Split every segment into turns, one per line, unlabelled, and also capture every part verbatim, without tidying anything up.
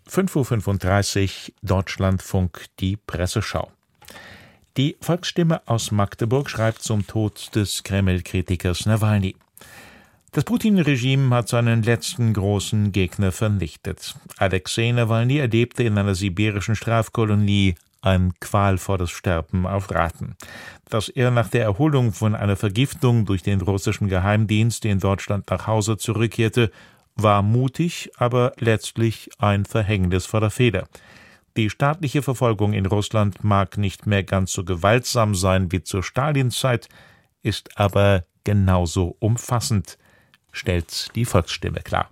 fünf Uhr fünfunddreißig, Deutschlandfunk, die Presseschau. Die Volksstimme aus Magdeburg schreibt zum Tod des Kreml-Kritikers Nawalny. Das Putin-Regime hat seinen letzten großen Gegner vernichtet. Alexei Nawalny erlebte in einer sibirischen Strafkolonie ein qualvolles Sterben auf Raten. Dass er nach der Erholung von einer Vergiftung durch den russischen Geheimdienst in Deutschland nach Hause zurückkehrte, war mutig, aber letztlich ein Verhängnis vor der Feder. Die staatliche Verfolgung in Russland mag nicht mehr ganz so gewaltsam sein wie zur Stalinzeit, ist aber genauso umfassend, stellt die Volksstimme klar.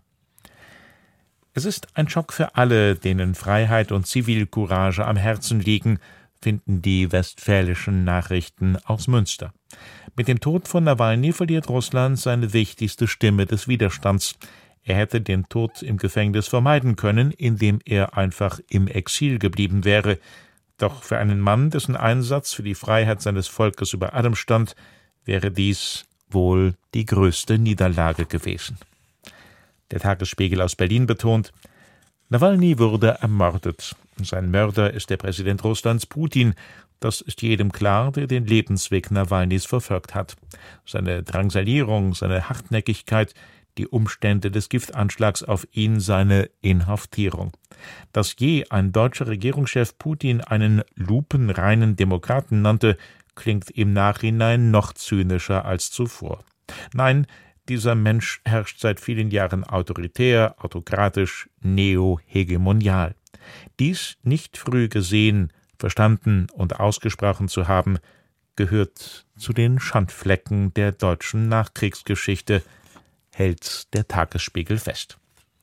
Es ist ein Schock für alle, denen Freiheit und Zivilcourage am Herzen liegen, finden die westfälischen Nachrichten aus Münster. Mit dem Tod von Nawalny verliert Russland seine wichtigste Stimme des Widerstands. Er hätte den Tod im Gefängnis vermeiden können, indem er einfach im Exil geblieben wäre. Doch für einen Mann, dessen Einsatz für die Freiheit seines Volkes über allem stand, wäre dies wohl die größte Niederlage gewesen. Der Tagesspiegel aus Berlin betont: Nawalny wurde ermordet. Sein Mörder ist der Präsident Russlands Putin. Das ist jedem klar, der den Lebensweg Nawalnys verfolgt hat. Seine Drangsalierung, seine Hartnäckigkeit, die Umstände des Giftanschlags auf ihn, seine Inhaftierung. Dass je ein deutscher Regierungschef Putin einen lupenreinen Demokraten nannte, klingt im Nachhinein noch zynischer als zuvor. Nein, dieser Mensch herrscht seit vielen Jahren autoritär, autokratisch, neohegemonial. Dies nicht früh gesehen, verstanden und ausgesprochen zu haben, gehört zu den Schandflecken der deutschen Nachkriegsgeschichte, hält der Tagesspiegel fest.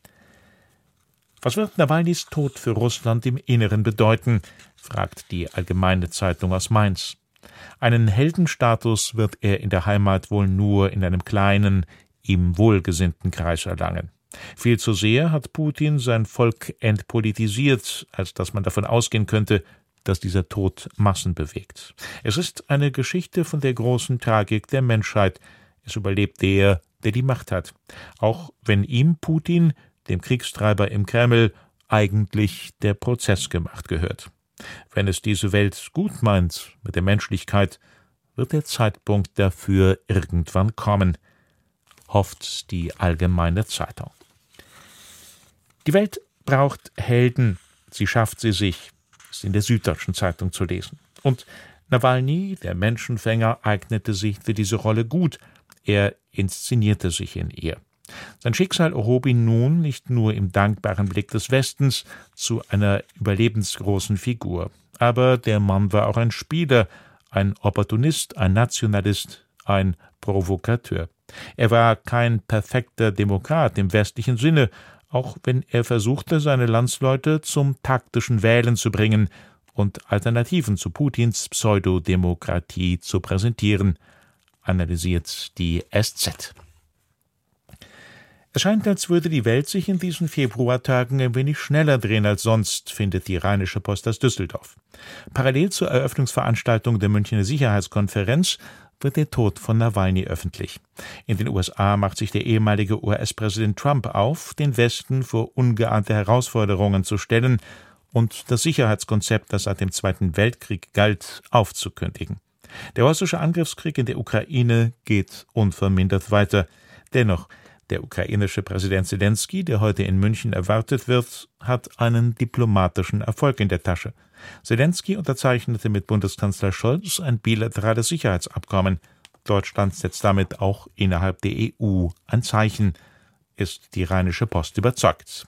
Was wird Nawalnys Tod für Russland im Inneren bedeuten, fragt die Allgemeine Zeitung aus Mainz. Einen Heldenstatus wird er in der Heimat wohl nur in einem kleinen, ihm wohlgesinnten Kreis erlangen. Viel zu sehr hat Putin sein Volk entpolitisiert, als dass man davon ausgehen könnte, dass dieser Tod Massen bewegt. Es ist eine Geschichte von der großen Tragik der Menschheit. Es überlebt der, der die Macht hat, auch wenn ihm Putin, dem Kriegstreiber im Kreml, eigentlich der Prozess gemacht gehört. Wenn es diese Welt gut meint mit der Menschlichkeit, wird der Zeitpunkt dafür irgendwann kommen, hofft die Allgemeine Zeitung. Die Welt braucht Helden, sie schafft sie sich, ist in der Süddeutschen Zeitung zu lesen. Und Nawalny, der Menschenfänger, eignete sich für diese Rolle gut. Er inszenierte sich in ihr. Sein Schicksal erhob ihn nun nicht nur im dankbaren Blick des Westens zu einer überlebensgroßen Figur. Aber der Mann war auch ein Spieler, ein Opportunist, ein Nationalist, ein Provokateur. Er war kein perfekter Demokrat im westlichen Sinne, auch wenn er versuchte, seine Landsleute zum taktischen Wählen zu bringen und Alternativen zu Putins Pseudodemokratie zu präsentieren, analysiert die S Z. Es scheint, als würde die Welt sich in diesen Februartagen ein wenig schneller drehen als sonst, findet die Rheinische Post aus Düsseldorf. Parallel zur Eröffnungsveranstaltung der Münchner Sicherheitskonferenz wird der Tod von Nawalny öffentlich. In den U S A macht sich der ehemalige U S-Präsident Trump auf, den Westen vor ungeahnte Herausforderungen zu stellen und das Sicherheitskonzept, das seit dem Zweiten Weltkrieg galt, aufzukündigen. Der russische Angriffskrieg in der Ukraine geht unvermindert weiter. Dennoch, der ukrainische Präsident Selenskyj, der heute in München erwartet wird, hat einen diplomatischen Erfolg in der Tasche. Selenskyj unterzeichnete mit Bundeskanzler Scholz ein bilaterales Sicherheitsabkommen. Deutschland setzt damit auch innerhalb der E U ein Zeichen, ist die Rheinische Post überzeugt.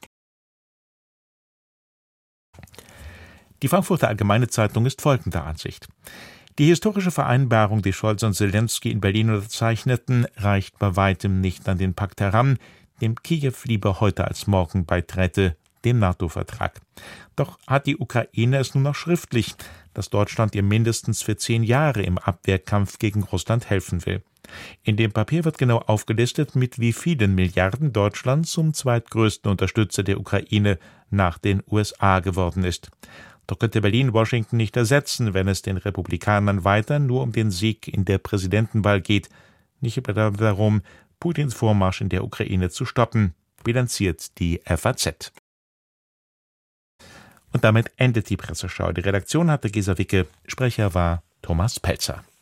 Die Frankfurter Allgemeine Zeitung ist folgender Ansicht: Die historische Vereinbarung, die Scholz und Selenskyj in Berlin unterzeichneten, reicht bei weitem nicht an den Pakt heran, dem Kiew lieber heute als morgen beiträte, dem NATO-Vertrag. Doch hat die Ukraine es nun auch schriftlich, dass Deutschland ihr mindestens für zehn Jahre im Abwehrkampf gegen Russland helfen will. In dem Papier wird genau aufgelistet, mit wie vielen Milliarden Deutschland zum zweitgrößten Unterstützer der Ukraine nach den U S A geworden ist. Doch könnte Berlin Washington nicht ersetzen, wenn es den Republikanern weiter nur um den Sieg in der Präsidentenwahl geht, nicht aber darum, Putins Vormarsch in der Ukraine zu stoppen, bilanziert die F A Z. Und damit endet die Presseschau. Die Redaktion hatte Gesa Wicke, Sprecher war Thomas Pelzer.